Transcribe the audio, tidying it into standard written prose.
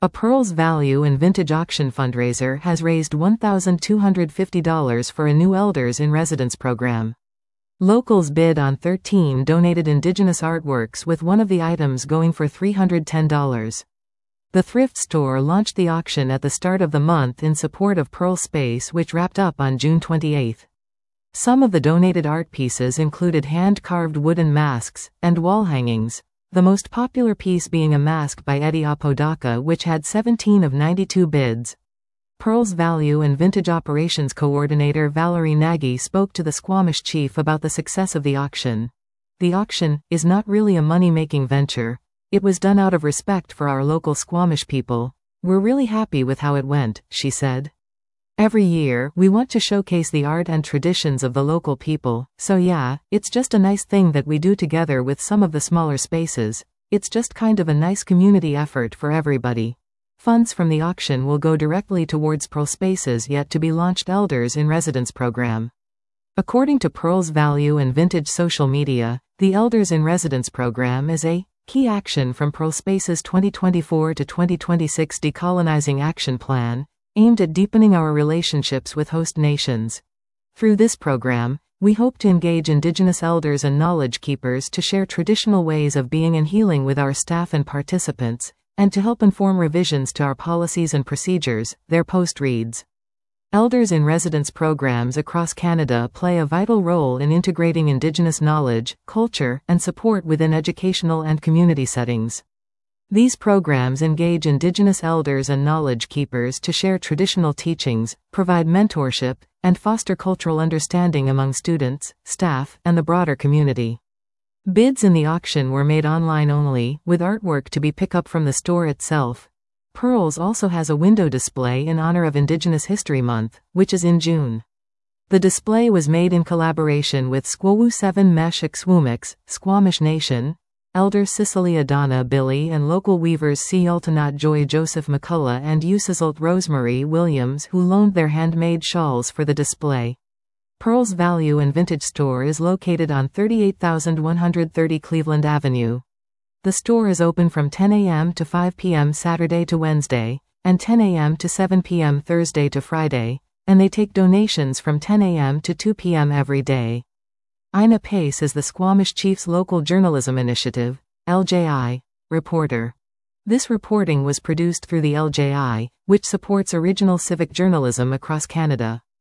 A Pearls Value and Vintage Auction fundraiser has raised $1,250 for a new Elders in Residence program. Locals bid on 13 donated Indigenous artworks, with one of the items going for $310. The thrift store launched the auction at the start of the month in support of Pearl Space, which wrapped up on June 28. Some of the donated art pieces included hand-carved wooden masks and wall hangings, the most popular piece being a mask by Eddie Apodaca, which had 17 of 92 bids. Pearls Value and Vintage Operations Coordinator Valerie Nagy spoke to the Squamish chief about the success of the auction. "The auction is not really a money-making venture. It was done out of respect for our local Squamish people. We're really happy with how it went," she said. "Every year, we want to showcase the art and traditions of the local people, so yeah, it's just a nice thing that we do together with some of the smaller spaces. It's just kind of a nice community effort for everybody." Funds from the auction will go directly towards Pearl Space's yet to be launched Elders in Residence program. According to Pearls Value and Vintage social media, the Elders in Residence program is a key action from Pearl Space's 2024 to 2026 Decolonizing Action Plan, aimed at deepening our relationships with host nations. Through this program, we hope to engage Indigenous elders and knowledge keepers to share traditional ways of being and healing with our staff and participants, and to help inform revisions to our policies and procedures, their post reads. Elders in Residence programs across Canada play a vital role in integrating Indigenous knowledge, culture, and support within educational and community settings. These programs engage Indigenous elders and knowledge keepers to share traditional teachings, provide mentorship, and foster cultural understanding among students, staff, and the broader community. Bids in the auction were made online only, with artwork to be picked up from the store itself. Pearls also has a window display in honor of Indigenous History Month, which is in June. The display was made in collaboration with Squawu 7 Mesh Xwumix, Squamish Nation, Elder Cicely Adana Billy, and local weavers C. Ultanat Joy Joseph McCullough and Usizult Rosemary Williams, who loaned their handmade shawls for the display. Pearls Value and Vintage Store is located on 38,130 Cleveland Avenue. The store is open from 10 a.m. to 5 p.m. Saturday to Wednesday, and 10 a.m. to 7 p.m. Thursday to Friday, and they take donations from 10 a.m. to 2 p.m. every day. Ina Pace is the Squamish Chief's Local Journalism Initiative, LJI, reporter. This reporting was produced through the LJI, which supports original civic journalism across Canada.